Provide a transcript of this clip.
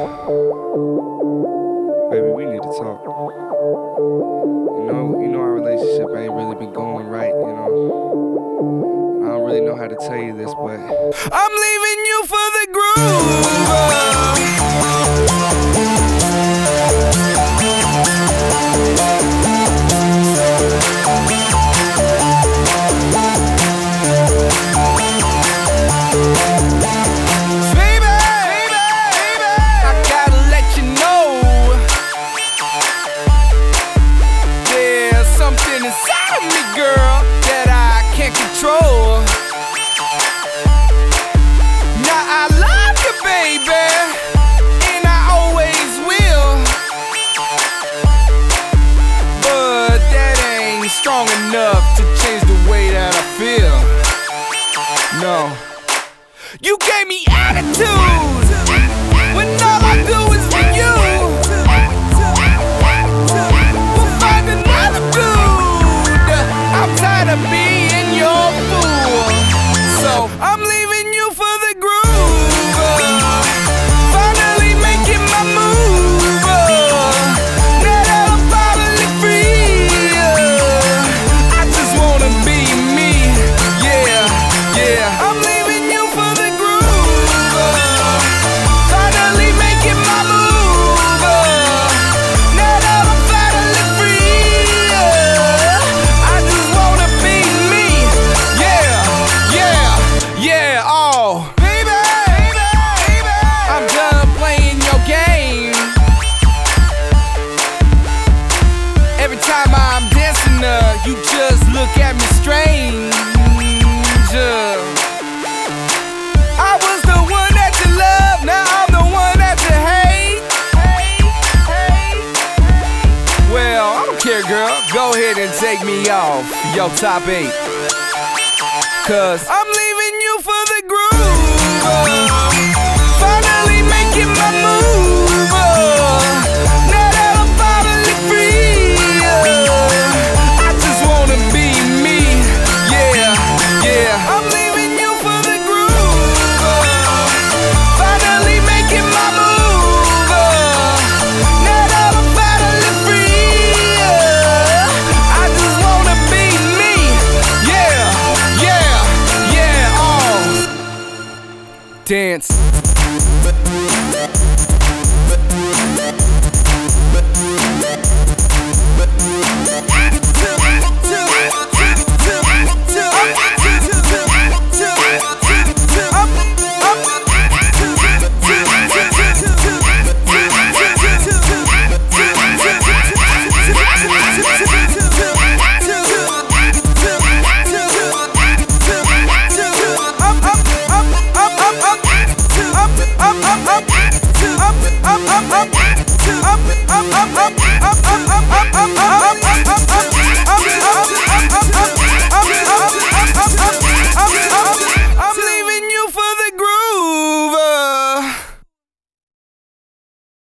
Baby, we need to talk. You know our relationship ain't really been going right, you know. I don't really know how to tell you this, but I'm leaving you for the groove. Inside of me, girl, that I can't control. Now I love you, baby, and I always will. But that ain't strong enough to change the way that I feel. No, you gave me attitude when all I do is for you. I'm tired of being your fool, so I'm leaving you for the groove. Finally making my move. Now that I'm finally free, I just wanna be me. Yeah. I'm leaving you for the groove. Finally making my move. Now that I'm finally free, baby, I'm done playing your game. Every time I'm dancing, you just look at me strange. I was the one that you loved, now I'm the one that you hate. Well, I don't care, girl. Go ahead and take me off your top 8. 'Cause I'm leaving you for the groove. Finally making my move. Now that I'm finally free, I just wanna be me. Yeah. I'm leaving you for the groove. Finally making my move. Now that I'm finally free, I just wanna be me. Yeah. Dance. Up.